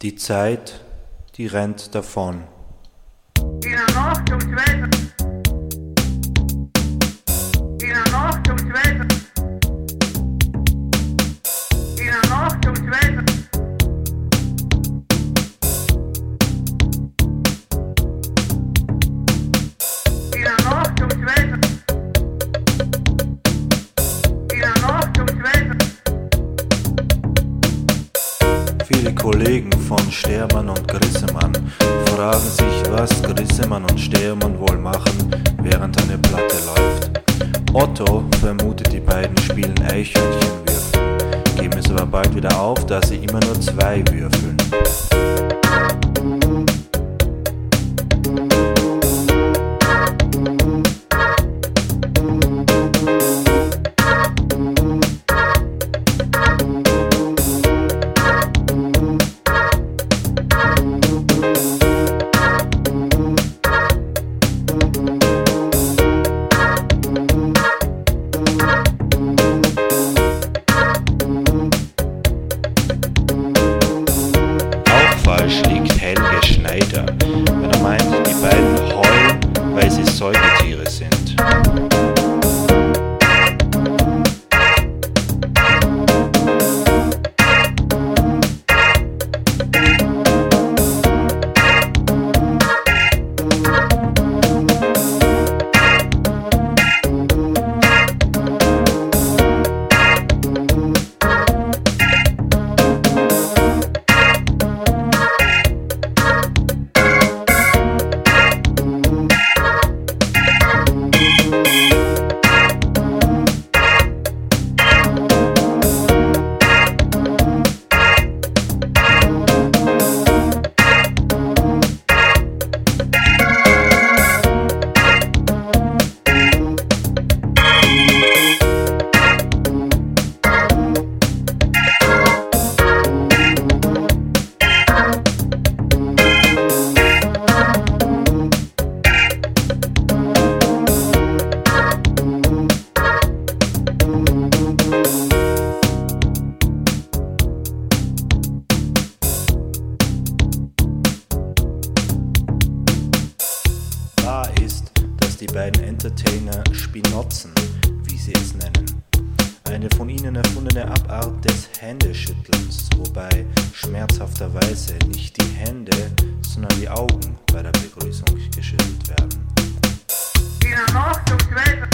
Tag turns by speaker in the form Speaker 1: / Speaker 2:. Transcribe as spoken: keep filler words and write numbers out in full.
Speaker 1: Die Zeit, die rennt davon.
Speaker 2: In der Nacht um zwei. In der Nacht um zwei. In der Nacht um zwei. In der Nacht um zwei. In der Nacht um zwei.
Speaker 1: Viele Kollegen von Stermann und Grissemann fragen sich, was Grissemann und Stermann wohl machen, während eine Platte läuft. Otto vermutet, die beiden spielen Eichhörnchenwürfeln, geben es aber bald wieder auf, da sie immer nur zwei würfeln. Falsch liegt Helge Schneider, wenn er meint, die beiden heulen, weil sie Säugetiere sind. Wahr ist, dass die beiden Entertainer Spinozen, wie sie es nennen, eine von ihnen erfundene Abart des Händeschüttelns, wobei schmerzhafterweise nicht die Hände, sondern die Augen bei der Begrüßung geschüttelt werden.
Speaker 2: In der Nacht um zwei.